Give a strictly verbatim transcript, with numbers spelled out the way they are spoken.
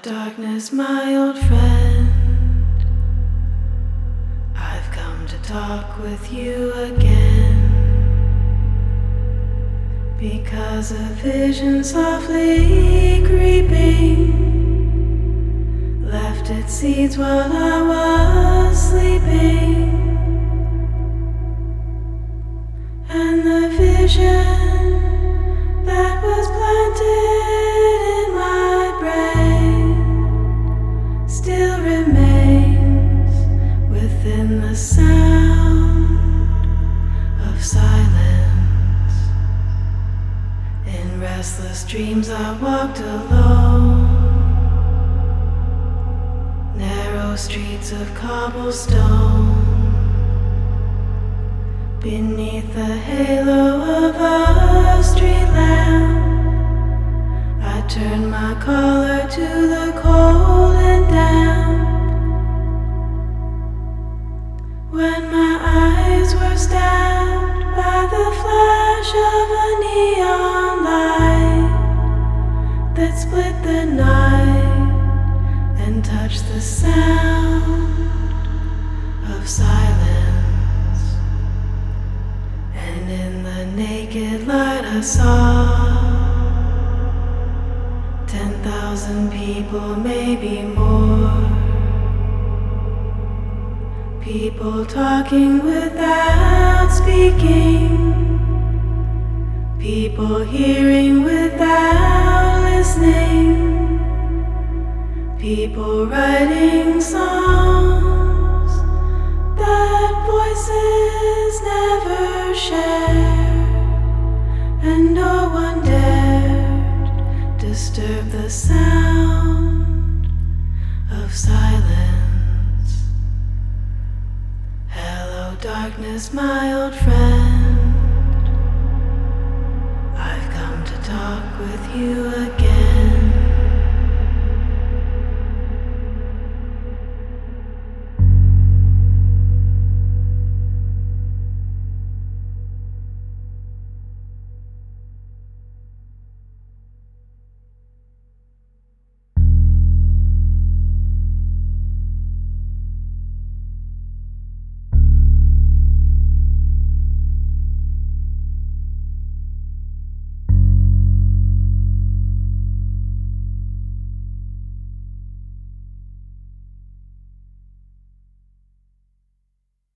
darkness, my old friend. I've come to talk with you again, because a vision softly creeping left its seeds while I was sleeping. And the vision that was planted in my brain still remains within the sound of silence. In restless dreams I walked alone, narrow streets of cobblestone. Beneath the halo of a street lamp, I turned my collar to the cold and damp. When my eyes were stabbed by the flash of a neon light that split the night and touched the sound of silence. And in the naked light I saw ten thousand people, maybe more. People talking without speaking, people hearing without listening, people writing songs that voices never share, and no one dared disturb the sound of silence. Hello darkness, my old friend, I've come to talk with you again.